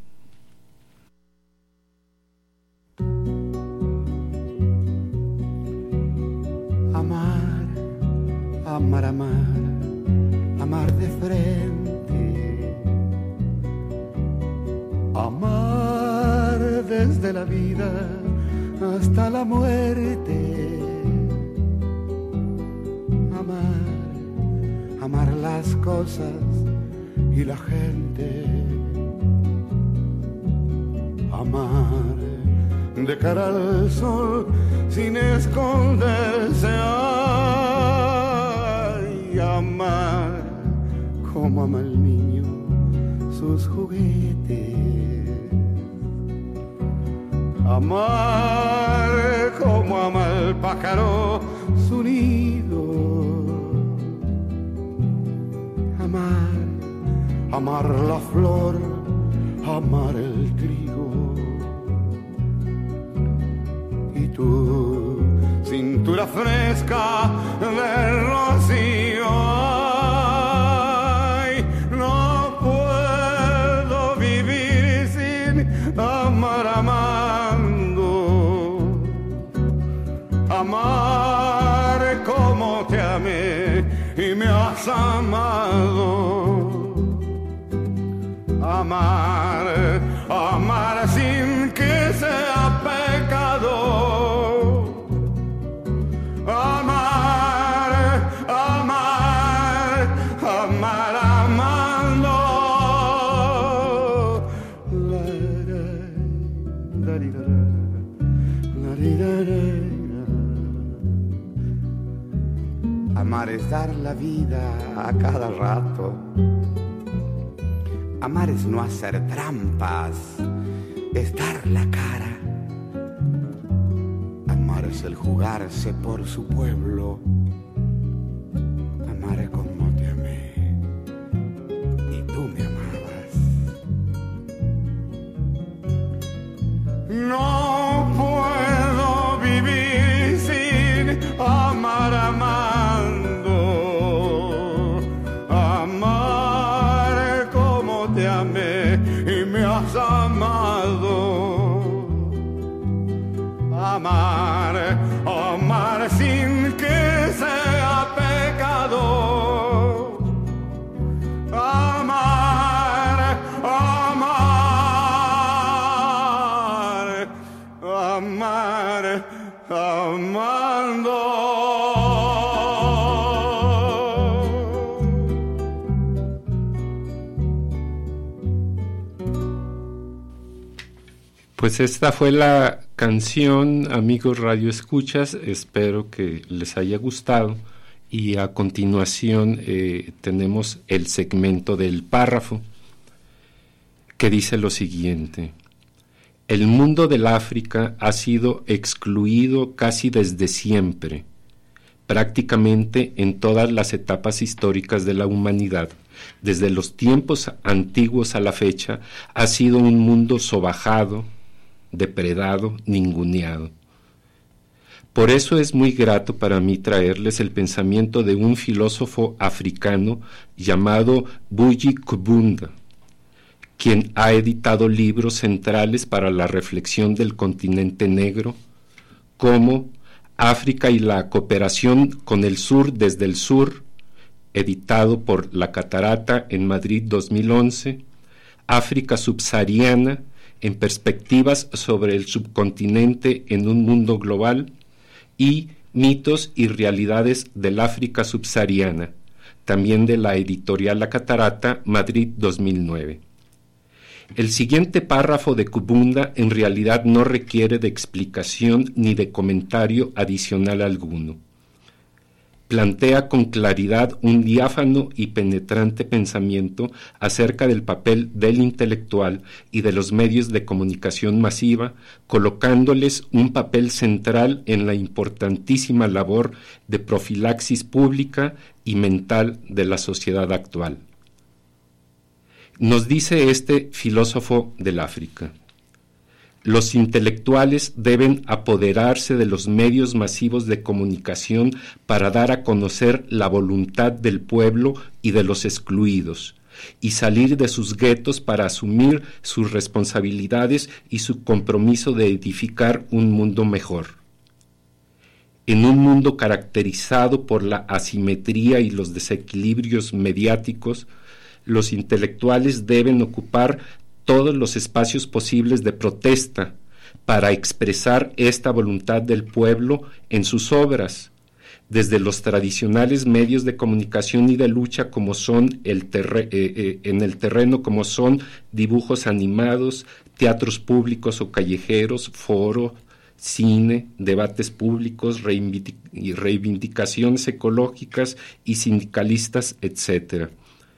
Amar, amar de frente, amar desde la vida hasta la muerte, amar las cosas y la gente, amar de cara al sol sin esconderse. Amar como ama el niño sus juguetes, amar como ama el pájaro su nido. Amar la flor, amar el trigo. Y tu cintura fresca de rocío. Ay, no puedo vivir sin amar, amando. Amar como te amé y me has amado. Amar, amar sin que sea pecado. Amar, amar, amar, amando. Amar es dar la vida a cada rato. Amar es no hacer trampas, es dar la cara. Amar es el jugarse por su pueblo. Amar como te amé y tú me amabas. No puedo vivir sin amar, amando. Amar como te amé y me has amado. Amar, amar sin que sea pecado. Amar, amar, amar, amando. Pues esta fue la canción, amigos Radio Escuchas, espero que les haya gustado, y a continuación tenemos el segmento del párrafo que dice lo siguiente: el mundo del África ha sido excluido casi desde siempre, prácticamente en todas las etapas históricas de la humanidad. Desde los tiempos antiguos a la fecha ha sido un mundo sobajado, depredado, ninguneado. Por eso es muy grato para mí traerles el pensamiento de un filósofo africano llamado Buyi Kubunda, quien ha editado libros centrales para la reflexión del continente negro, como África y la cooperación con el sur desde el sur, editado por La Catarata en Madrid 2011, África subsahariana, en perspectivas sobre el subcontinente en un mundo global, y Mitos y realidades del África subsahariana, también de la editorial La Catarata, Madrid 2009. El siguiente párrafo de Kubunda en realidad no requiere de explicación ni de comentario adicional alguno. Plantea con claridad un diáfano y penetrante pensamiento acerca del papel del intelectual y de los medios de comunicación masiva, colocándoles un papel central en la importantísima labor de profilaxis pública y mental de la sociedad actual. Nos dice este filósofo del África: los intelectuales deben apoderarse de los medios masivos de comunicación para dar a conocer la voluntad del pueblo y de los excluidos, y salir de sus guetos para asumir sus responsabilidades y su compromiso de edificar un mundo mejor. En un mundo caracterizado por la asimetría y los desequilibrios mediáticos, los intelectuales deben ocupar todos los espacios posibles de protesta para expresar esta voluntad del pueblo en sus obras, desde los tradicionales medios de comunicación y de lucha como son en el terreno, como son dibujos animados, teatros públicos o callejeros, foro, cine, debates públicos, reivindicaciones ecológicas y sindicalistas, etc.,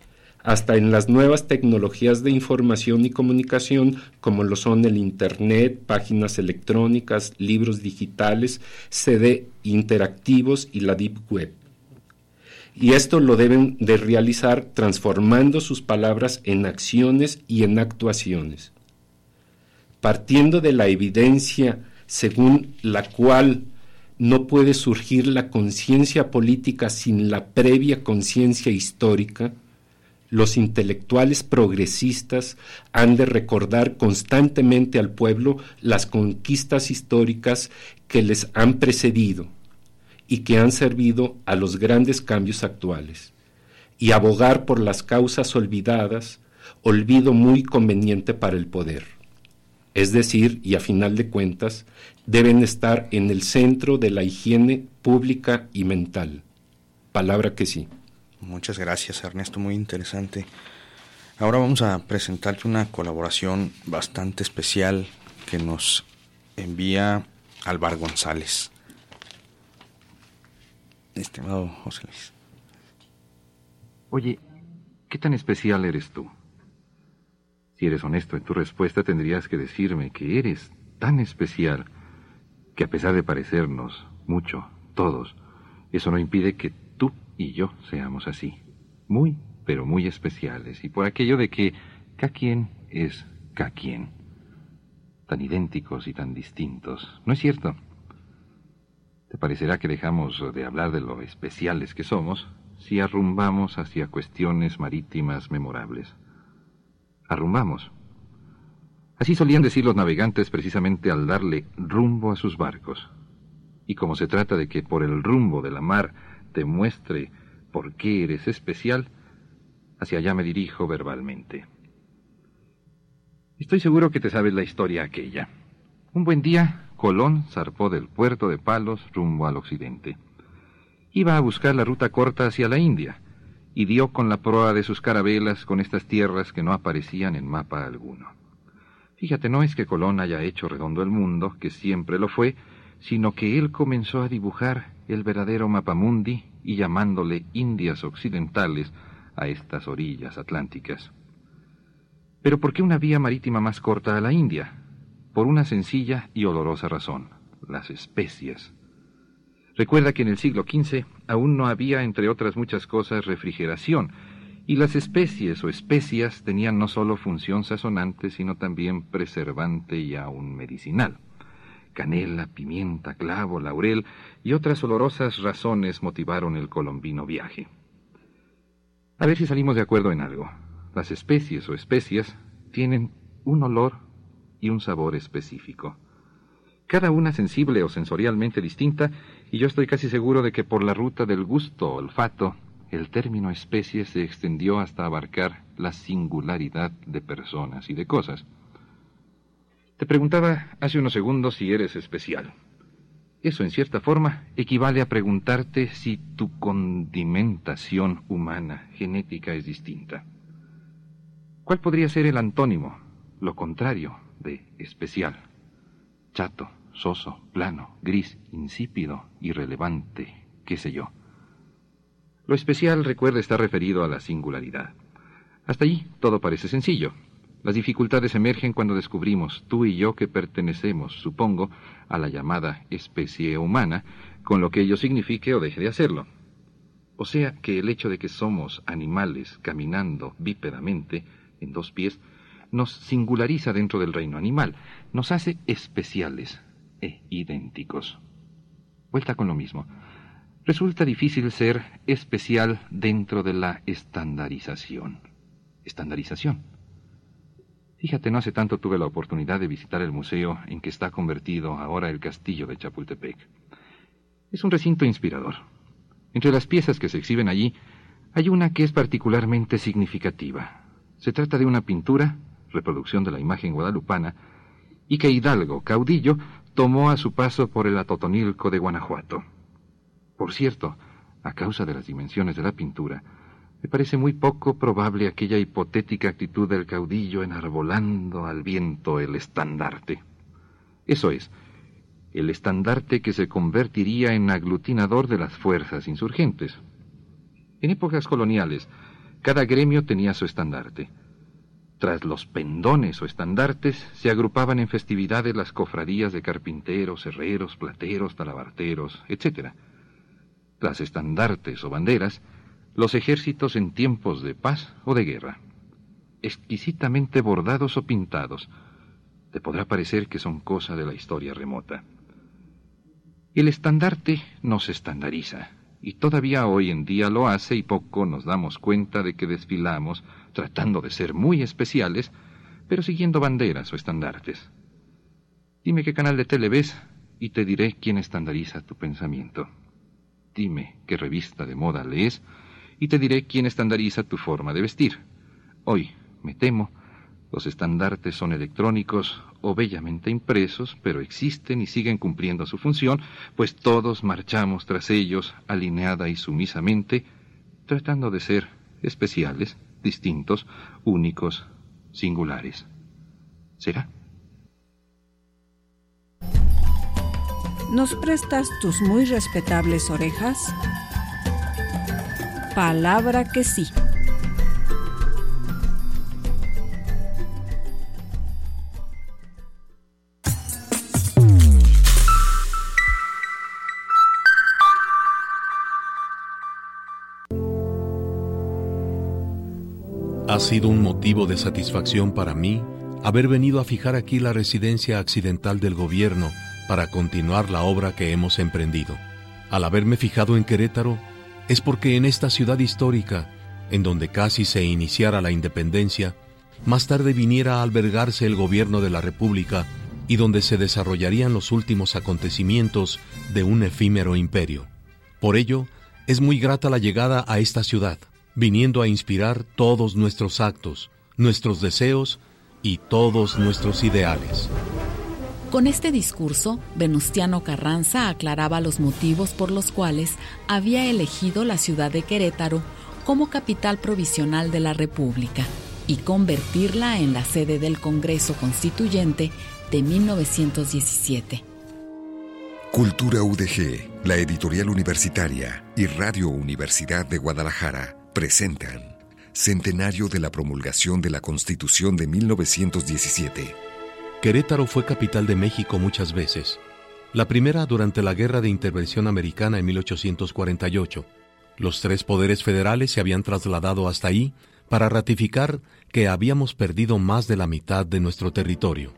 hasta en las nuevas tecnologías de información y comunicación, como lo son el Internet, páginas electrónicas, libros digitales, CD interactivos y la Deep Web. Y esto lo deben de realizar transformando sus palabras en acciones y en actuaciones. Partiendo de la evidencia según la cual no puede surgir la conciencia política sin la previa conciencia histórica, los intelectuales progresistas han de recordar constantemente al pueblo las conquistas históricas que les han precedido y que han servido a los grandes cambios actuales, y abogar por las causas olvidadas, olvido muy conveniente para el poder. Es decir, y a final de cuentas, deben estar en el centro de la higiene pública y mental. Palabra que sí. Muchas gracias, Ernesto, muy interesante. Ahora vamos a presentarte una colaboración bastante especial que nos envía Álvaro González. Estimado José Luis. Oye, ¿qué tan especial eres tú? Si eres honesto en tu respuesta, tendrías que decirme que eres tan especial que, a pesar de parecernos mucho, todos, eso no impide que tú y yo seamos así, muy, pero muy especiales, y por aquello de que cada quien es cada quien, tan idénticos y tan distintos, ¿no es cierto? ¿Te parecerá que dejamos de hablar de lo especiales que somos si arrumbamos hacia cuestiones marítimas memorables? Arrumbamos. Así solían decir los navegantes precisamente al darle rumbo a sus barcos. Y como se trata de que por el rumbo de la mar te muestre por qué eres especial, hacia allá me dirijo verbalmente. Estoy seguro que te sabes la historia aquella. Un buen día, Colón zarpó del puerto de Palos rumbo al occidente. Iba a buscar la ruta corta hacia la India, y dio con la proa de sus carabelas con estas tierras que no aparecían en mapa alguno. Fíjate, no es que Colón haya hecho redondo el mundo, que siempre lo fue, sino que él comenzó a dibujar el verdadero mapamundi y llamándole Indias Occidentales a estas orillas atlánticas. Pero ¿por qué una vía marítima más corta a la India? Por una sencilla y olorosa razón: las especias. Recuerda que en el siglo XV aún no había, entre otras muchas cosas, refrigeración, y las especies o especias tenían no solo función sazonante, sino también preservante y aún medicinal. Canela, pimienta, clavo, laurel y otras olorosas razones motivaron el colombino viaje. A ver si salimos de acuerdo en algo. Las especies o especias tienen un olor y un sabor específico. Cada una sensible o sensorialmente distinta, y yo estoy casi seguro de que por la ruta del gusto o olfato, el término especie se extendió hasta abarcar la singularidad de personas y de cosas. Te preguntaba hace unos segundos si eres especial. Eso, en cierta forma, equivale a preguntarte si tu condimentación humana, genética, es distinta. ¿Cuál podría ser el antónimo, lo contrario de especial? Chato, soso, plano, gris, insípido, irrelevante, qué sé yo. Lo especial, recuerda, está referido a la singularidad. Hasta allí todo parece sencillo. Las dificultades emergen cuando descubrimos, tú y yo, que pertenecemos, supongo, a la llamada especie humana, con lo que ello signifique o deje de hacerlo. O sea que el hecho de que somos animales caminando bípedamente, en dos pies, nos singulariza dentro del reino animal, nos hace especiales e idénticos. Vuelta con lo mismo. Resulta difícil ser especial dentro de la estandarización. ¿Estandarización? Fíjate, no hace tanto tuve la oportunidad de visitar el museo en que está convertido ahora el castillo de Chapultepec. Es un recinto inspirador. Entre las piezas que se exhiben allí, hay una que es particularmente significativa. Se trata de una pintura, reproducción de la imagen guadalupana, y que Hidalgo, caudillo, tomó a su paso por el Atotonilco de Guanajuato. Por cierto, a causa de las dimensiones de la pintura, me parece muy poco probable aquella hipotética actitud del caudillo enarbolando al viento el estandarte. Eso es, el estandarte que se convertiría en aglutinador de las fuerzas insurgentes. En épocas coloniales, Cada gremio tenía su estandarte. Tras los pendones o estandartes se agrupaban en festividades las cofradías de carpinteros, herreros, plateros, talabarteros, etc. Las estandartes o banderas, los ejércitos en tiempos de paz o de guerra. Exquisitamente bordados o pintados. Te podrá parecer que son cosa de la historia remota. El estandarte nos estandariza, y todavía hoy en día lo hace, y poco nos damos cuenta de que desfilamos tratando de ser muy especiales, pero siguiendo banderas o estandartes. Dime qué canal de tele ves y te diré quién estandariza tu pensamiento. Dime qué revista de moda lees y te diré quién estandariza tu forma de vestir. Hoy, me temo, los estandartes son electrónicos o bellamente impresos, pero existen y siguen cumpliendo su función, pues todos marchamos tras ellos alineada y sumisamente, tratando de ser especiales, distintos, únicos, singulares. ¿Será? ¿Nos prestas tus muy respetables orejas? Palabra que sí. Ha sido un motivo de satisfacción para mí haber venido a fijar aquí la residencia accidental del gobierno para continuar la obra que hemos emprendido. Al haberme fijado en Querétaro, es porque en esta ciudad histórica, en donde casi se iniciara la independencia, más tarde viniera a albergarse el gobierno de la República y donde se desarrollarían los últimos acontecimientos de un efímero imperio. Por ello, es muy grata la llegada a esta ciudad, viniendo a inspirar todos nuestros actos, nuestros deseos y todos nuestros ideales. Con este discurso, Venustiano Carranza aclaraba los motivos por los cuales había elegido la ciudad de Querétaro como capital provisional de la República y convertirla en la sede del Congreso Constituyente de 1917. Cultura UDG, la editorial universitaria y Radio Universidad de Guadalajara presentan Centenario de la promulgación de la Constitución de 1917. Querétaro fue capital de México muchas veces. La primera durante la Guerra de Intervención Americana en 1848. Los tres poderes federales se habían trasladado hasta ahí para ratificar que habíamos perdido más de la mitad de nuestro territorio.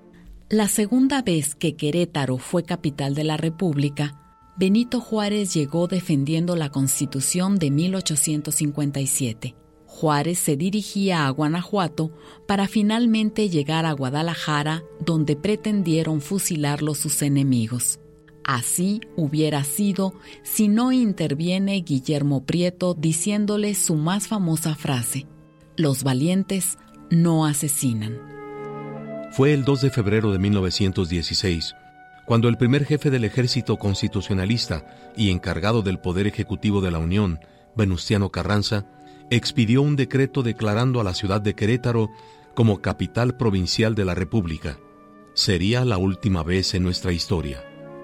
La segunda vez que Querétaro fue capital de la República, Benito Juárez llegó defendiendo la Constitución de 1857. Juárez se dirigía a Guanajuato para finalmente llegar a Guadalajara, donde pretendieron fusilarlo sus enemigos. Así hubiera sido si no interviene Guillermo Prieto diciéndole su más famosa frase: «Los valientes no asesinan». Fue el 2 de febrero de 1916, cuando el primer jefe del ejército constitucionalista y encargado del Poder Ejecutivo de la Unión, Venustiano Carranza, expidió un decreto declarando a la ciudad de Querétaro como capital provincial de la República. Sería la última vez en nuestra historia.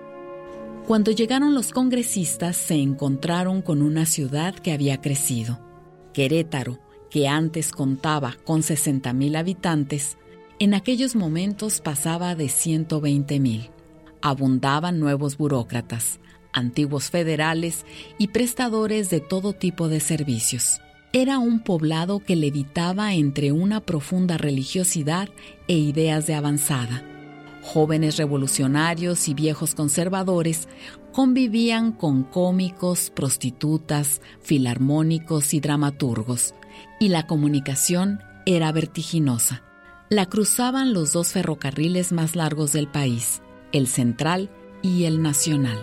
Cuando llegaron los congresistas, se encontraron con una ciudad que había crecido. Querétaro, que antes contaba con 60,000 habitantes, en aquellos momentos pasaba de 120,000. Abundaban nuevos burócratas, antiguos federales y prestadores de todo tipo de servicios. Era un poblado que levitaba entre una profunda religiosidad e ideas de avanzada. Jóvenes revolucionarios y viejos conservadores convivían con cómicos, prostitutas, filarmónicos y dramaturgos, y la comunicación era vertiginosa. La cruzaban los dos ferrocarriles más largos del país, el Central y el Nacional.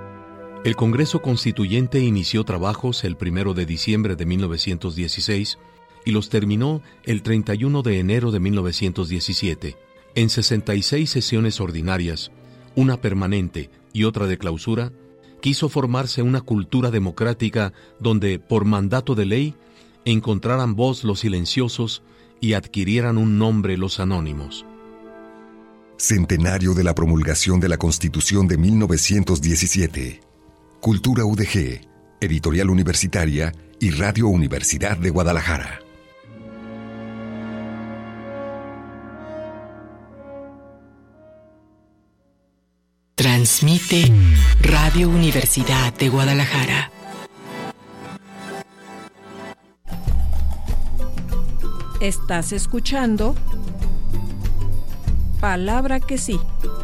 El Congreso Constituyente inició trabajos el 1 de diciembre de 1916 y los terminó el 31 de enero de 1917. En 66 sesiones ordinarias, una permanente y otra de clausura, quiso formarse una cultura democrática donde, por mandato de ley, encontraran voz los silenciosos y adquirieran un nombre los anónimos. Centenario de la promulgación de la Constitución de 1917. Cultura UDG, editorial universitaria y Radio Universidad de Guadalajara. Transmite Radio Universidad de Guadalajara. Estás escuchando Palabra que sí.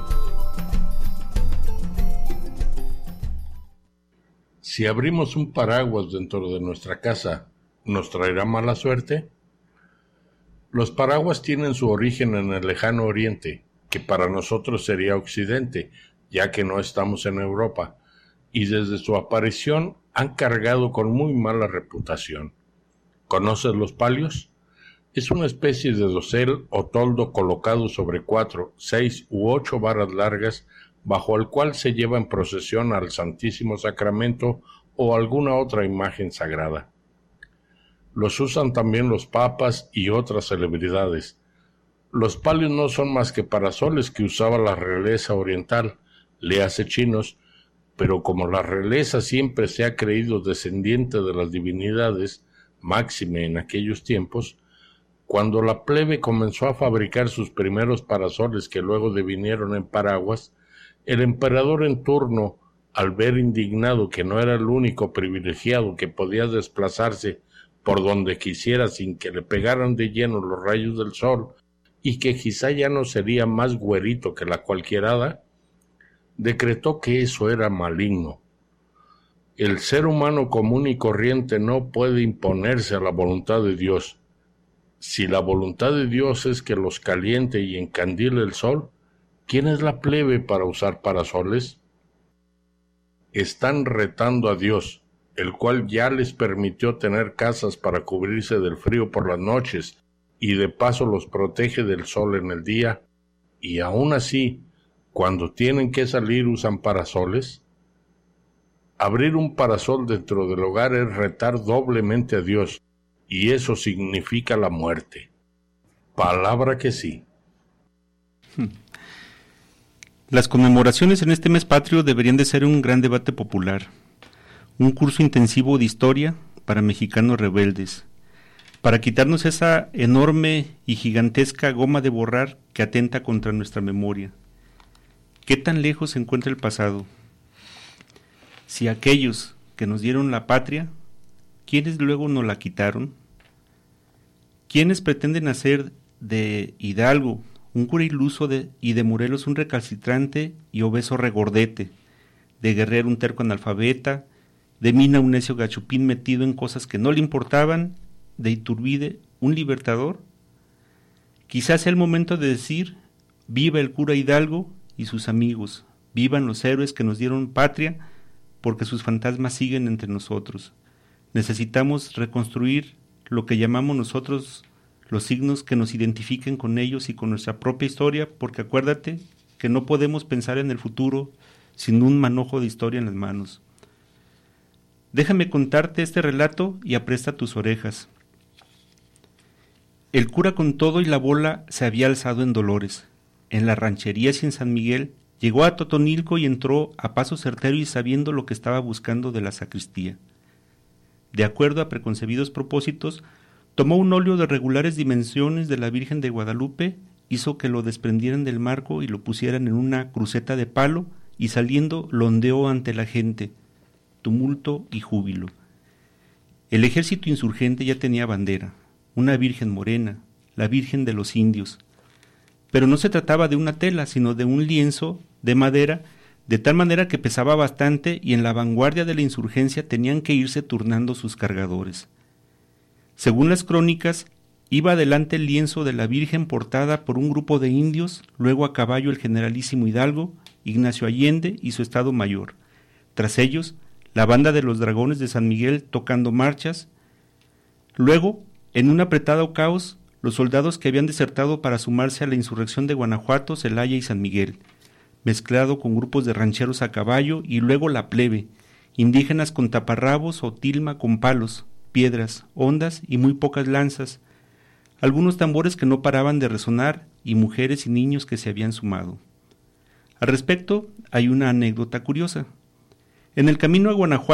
Si abrimos un paraguas dentro de nuestra casa, ¿nos traerá mala suerte? Los paraguas tienen su origen en el lejano oriente, que para nosotros sería occidente, ya que no estamos en Europa, y desde su aparición han cargado con muy mala reputación. ¿Conoces los palios? Es una especie de dosel o toldo colocado sobre 4, 6 u 8 varas largas, bajo el cual se lleva en procesión al Santísimo Sacramento o alguna otra imagen sagrada. Los usan también los papas y otras celebridades. Los palios no son más que parasoles que usaba la realeza oriental, léase chinos, pero como la realeza siempre se ha creído descendiente de las divinidades, máxime en aquellos tiempos, cuando la plebe comenzó a fabricar sus primeros parasoles que luego devinieron en paraguas, el emperador en turno, al ver indignado que no era el único privilegiado que podía desplazarse por donde quisiera sin que le pegaran de lleno los rayos del sol y que quizá ya no sería más güerito que la cualquierada, decretó que eso era maligno. El ser humano común y corriente no puede imponerse a la voluntad de Dios. Si la voluntad de Dios es que los caliente y encandile el sol, ¿quién es la plebe para usar parasoles? Están retando a Dios, el cual ya les permitió tener casas para cubrirse del frío por las noches y de paso los protege del sol en el día, y aún así, cuando tienen que salir usan parasoles. Abrir un parasol dentro del hogar es retar doblemente a Dios, y eso significa la muerte. Palabra que sí. Las conmemoraciones en este mes patrio deberían de ser un gran debate popular, un curso intensivo de historia para mexicanos rebeldes, para quitarnos esa enorme y gigantesca goma de borrar que atenta contra nuestra memoria. ¿Qué tan lejos se encuentra el pasado? Si aquellos que nos dieron la patria, ¿quiénes luego nos la quitaron? ¿Quiénes pretenden hacer de Hidalgo un cura iluso y de Morelos un recalcitrante y obeso regordete, de Guerrero un terco analfabeta, de Mina un necio gachupín metido en cosas que no le importaban, de Iturbide un libertador? Quizás sea el momento de decir, viva el cura Hidalgo y sus amigos, vivan los héroes que nos dieron patria, porque sus fantasmas siguen entre nosotros. Necesitamos reconstruir lo que llamamos nosotros los signos que nos identifiquen con ellos y con nuestra propia historia, porque acuérdate que no podemos pensar en el futuro sin un manojo de historia en las manos. Déjame contarte este relato y apresta tus orejas. El cura con todo y la bola se había alzado en Dolores. En las rancherías y en San Miguel llegó a Totonilco y entró a paso certero y sabiendo lo que estaba buscando de la sacristía. De acuerdo a preconcebidos propósitos, tomó un óleo de regulares dimensiones de la Virgen de Guadalupe, hizo que lo desprendieran del marco y lo pusieran en una cruceta de palo y saliendo lo ondeó ante la gente, tumulto y júbilo. El ejército insurgente ya tenía bandera, una virgen morena, la Virgen de los Indios. Pero no se trataba de una tela, sino de un lienzo de madera, de tal manera que pesaba bastante y en la vanguardia de la insurgencia tenían que irse turnando sus cargadores. Según las crónicas, iba adelante el lienzo de la Virgen portada por un grupo de indios, luego a caballo el generalísimo Hidalgo, Ignacio Allende y su Estado Mayor. Tras ellos, la banda de los Dragones de San Miguel tocando marchas. Luego, en un apretado caos, los soldados que habían desertado para sumarse a la insurrección de Guanajuato, Celaya y San Miguel, mezclado con grupos de rancheros a caballo y luego la plebe, indígenas con taparrabos o tilma con palos, piedras, hondas y muy pocas lanzas, algunos tambores que no paraban de resonar y mujeres y niños que se habían sumado. Al respecto, hay una anécdota curiosa. En el camino a Guanajuato,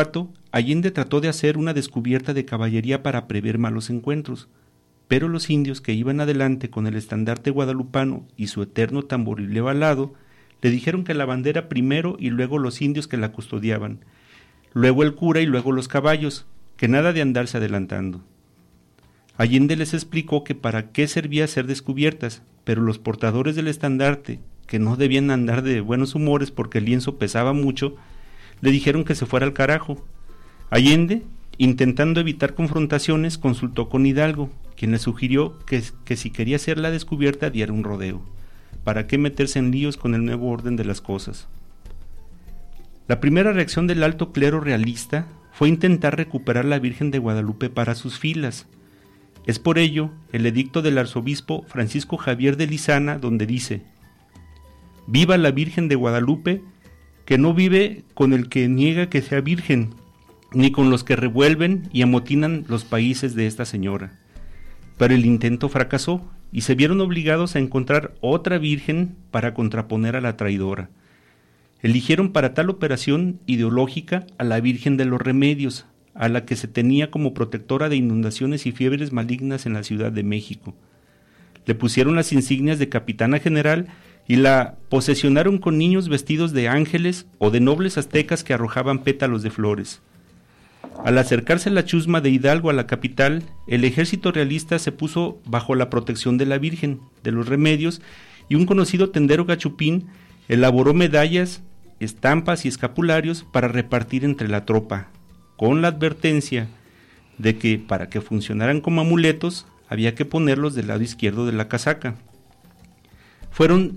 Allende trató de hacer una descubierta de caballería para prever malos encuentros, pero los indios que iban adelante con el estandarte guadalupano y su eterno tamborileo al lado, le dijeron que la bandera primero y luego los indios que la custodiaban, luego el cura y luego los caballos, que nada de andarse adelantando. Allende les explicó que para qué servía hacer descubiertas, pero los portadores del estandarte, que no debían andar de buenos humores porque el lienzo pesaba mucho, le dijeron que se fuera al carajo. Allende, intentando evitar confrontaciones, consultó con Hidalgo, quien le sugirió que si quería hacer la descubierta diera un rodeo. ¿Para qué meterse en líos con el nuevo orden de las cosas? La primera reacción del alto clero realista fue intentar recuperar la Virgen de Guadalupe para sus filas. Es por ello el edicto del arzobispo Francisco Javier de Lizana, donde dice: «Viva la Virgen de Guadalupe, que no vive con el que niega que sea virgen, ni con los que revuelven y amotinan los países de esta señora». Pero el intento fracasó y se vieron obligados a encontrar otra virgen para contraponer a la traidora. Eligieron para tal operación ideológica a la Virgen de los Remedios, a la que se tenía como protectora de inundaciones y fiebres malignas en la Ciudad de México. Le pusieron las insignias de capitana general y la posesionaron con niños vestidos de ángeles o de nobles aztecas que arrojaban pétalos de flores. Al acercarse la chusma de Hidalgo a la capital, el ejército realista se puso bajo la protección de la Virgen de los Remedios y un conocido tendero gachupín elaboró medallas, estampas y escapularios para repartir entre la tropa, con la advertencia de que para que funcionaran como amuletos había que ponerlos del lado izquierdo de la casaca. Fueron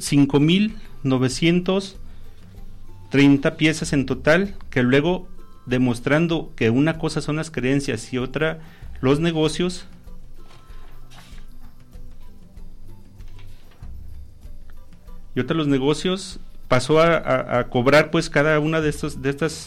5,930 piezas en total, que luego, demostrando que una cosa son las creencias y otra los negocios, pasó a cobrar pues cada una de estos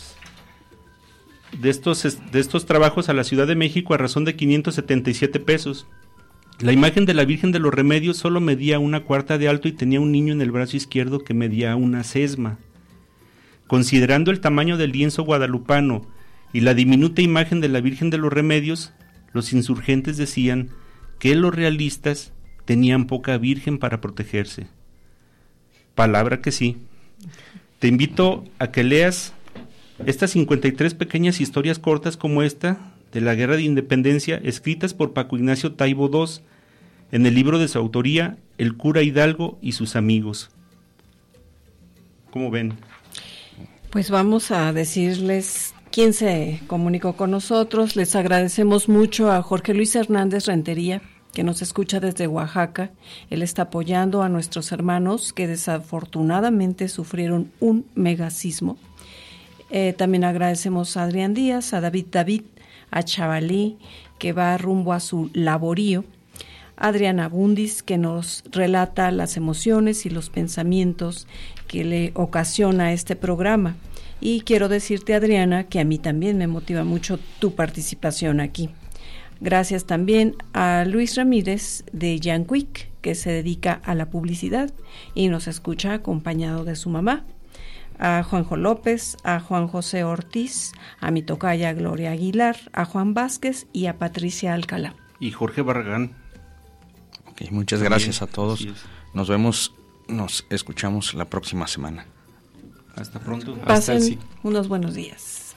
trabajos a la Ciudad de México a razón de 577 pesos. La imagen de la Virgen de los Remedios solo medía 1/4 de alto y tenía un niño en el brazo izquierdo que medía una sesma. Considerando el tamaño del lienzo guadalupano y la diminuta imagen de la Virgen de los Remedios, los insurgentes decían que los realistas tenían poca virgen para protegerse. Palabra que sí. Te invito a que leas estas 53 pequeñas historias cortas como esta de la Guerra de Independencia, escritas por Paco Ignacio Taibo II, en el libro de su autoría, El cura Hidalgo y sus amigos. ¿Cómo ven? Pues vamos a decirles quién se comunicó con nosotros. Les agradecemos mucho a Jorge Luis Hernández Rentería, que nos escucha desde Oaxaca. Él está apoyando a nuestros hermanos que desafortunadamente sufrieron un megasismo. También agradecemos a Adrián Díaz, a David, a Chavalí, que va rumbo a su laborío, a Adriana Bundis, que nos relata las emociones y los pensamientos que le ocasiona este programa. Y quiero decirte, Adriana, que a mí también me motiva mucho tu participación aquí. Gracias también a Luis Ramírez de Yanquic, que se dedica a la publicidad y nos escucha acompañado de su mamá. A Juanjo López, a Juan José Ortiz, a mi tocaya Gloria Aguilar, a Juan Vázquez y a Patricia Alcalá. Y Jorge Barragán. Ok, muchas gracias a todos. Nos vemos, nos escuchamos la próxima semana. Hasta pronto. Pasen unos buenos días.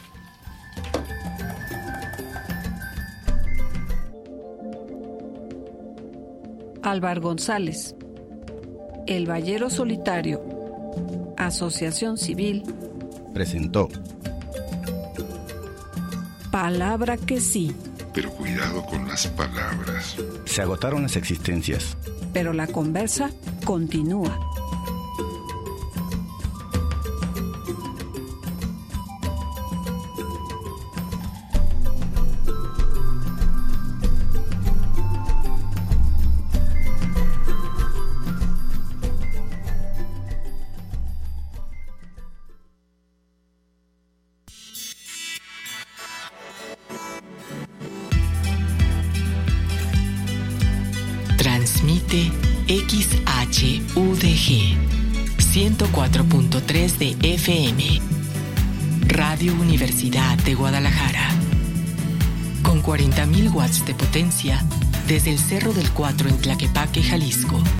Álvaro González, El Ballero Solitario, Asociación Civil, presentó Palabra que sí. Pero cuidado con las palabras. Se agotaron las existencias. Pero la conversa continúa. Transmite XHUDG 104.3 de FM. Radio Universidad de Guadalajara. Con 40.000 watts de potencia desde el Cerro del Cuatro en Tlaquepaque, Jalisco.